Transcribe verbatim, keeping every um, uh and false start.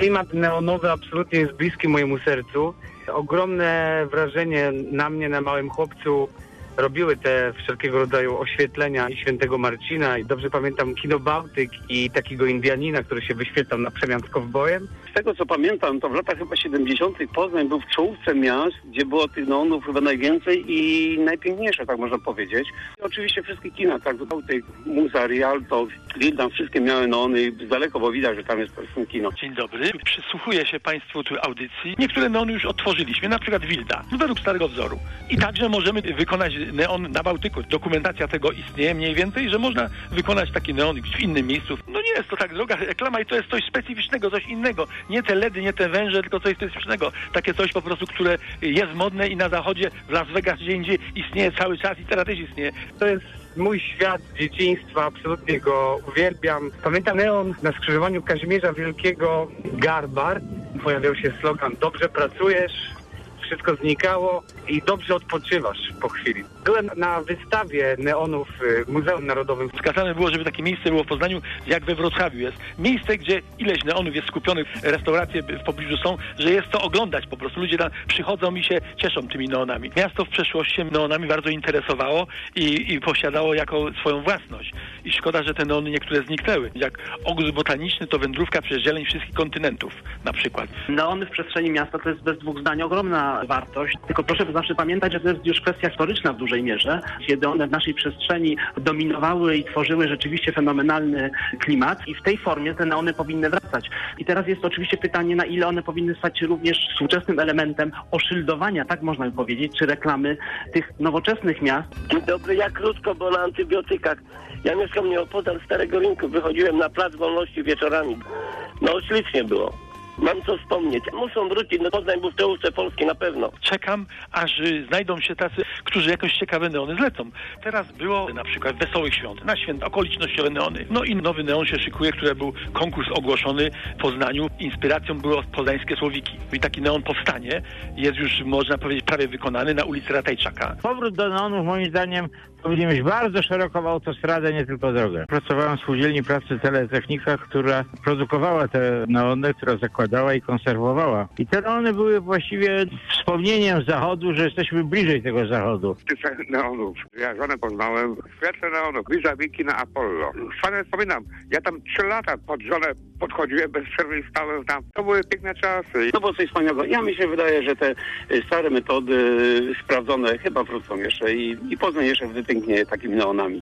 Klimat neonowy absolutnie jest bliski mojemu sercu. Ogromne wrażenie na mnie, na małym chłopcu robiły te wszelkiego rodzaju oświetlenia i Świętego Marcina. I dobrze pamiętam kino Bałtyk i takiego Indianina, który się wyświetlał na przemian z kowbojem. Z tego co pamiętam, to w latach chyba siedemdziesiątych Poznań był w czołówce miast, gdzie było tych neonów chyba najwięcej i najpiękniejsze, tak można powiedzieć. I oczywiście wszystkie kina, tak, Bałtyk, Muza, Rialto, Wildan, wszystkie miały neony z daleko, bo widać, że tam jest to kino. Dzień dobry, przysłuchuję się Państwu tu audycji. Niektóre neony już otworzyliśmy, na przykład Wilda, według starego wzoru. I także możemy wykonać neon na Bałtyku. Dokumentacja tego istnieje mniej więcej, że można wykonać taki neon w innym miejscu. No nie jest to tak droga reklama i to jest coś specyficznego, coś innego. Nie te ledy, nie te węże, tylko coś specyficznego. Takie coś po prostu, które jest modne i na zachodzie, w Las Vegas, gdzie indziej istnieje cały czas i teraz też istnieje. To jest mój świat z dzieciństwa, absolutnie go uwielbiam. Pamiętam neon na skrzyżowaniu Kazimierza Wielkiego Garbar. Pojawiał się slogan: dobrze pracujesz, wszystko znikało i dobrze odpoczywasz po chwili. Byłem na wystawie neonów w Muzeum Narodowym. Wskazane było, żeby takie miejsce było w Poznaniu, jak we Wrocławiu jest. Miejsce, gdzie ileś neonów jest skupionych, restauracje w pobliżu są, że jest to oglądać po prostu. Ludzie tam przychodzą i się cieszą tymi neonami. Miasto w przeszłości się neonami bardzo interesowało i, i posiadało jako swoją własność. I szkoda, że te neony niektóre zniknęły. Jak ogród botaniczny, to wędrówka przez zieleń wszystkich kontynentów na przykład. Neony w przestrzeni miasta to jest bez dwóch zdań ogromna wartość, tylko proszę zawsze pamiętać, że to jest już kwestia historyczna w dużej mierze, kiedy one w naszej przestrzeni dominowały i tworzyły rzeczywiście fenomenalny klimat i w tej formie te neony powinny wracać. I teraz jest oczywiście pytanie, na ile one powinny stać się również współczesnym elementem oszyldowania, tak można by powiedzieć, czy reklamy tych nowoczesnych miast. Dzień dobry, ja krótko, bo na antybiotykach. Ja mieszkam nieopodal Starego Rynku, wychodziłem na Plac Wolności wieczorami. No ślicznie było. Mam co wspomnieć. Muszą wrócić, no Poznań był w czołówce Polski na pewno. Czekam, aż y, znajdą się tacy, którzy jakąś ciekawe neony zlecą. Teraz było na przykład Wesołych Świąt, na święta okolicznościowe neony. No i nowy neon się szykuje, który był konkurs ogłoszony w Poznaniu. Inspiracją było poznańskie słowiki. I taki neon powstanie, jest już, można powiedzieć, prawie wykonany na ulicy Ratajczaka. Powrót do neonów, moim zdaniem, powinien mieć bardzo szeroką autostradę, nie tylko drogę. Pracowałem w spółdzielni pracy Teletechnika, która produkowała te neony, która zakładała i konserwowała. I te neony były właściwie wspomnieniem zachodu, że jesteśmy bliżej tego zachodu. Tych neonów. Ja żonę poznałem w świetle neonów, vis-a-vis na Apollo. Fajnie wspominam, ja tam trzy lata pod żonę podchodziłem bez przerwy i stałem tam. To były piękne czasy. To było coś wspaniałego. Ja mi się wydaje, że te stare metody sprawdzone chyba wrócą jeszcze i, i Poznań jeszcze wypięknieje takimi neonami.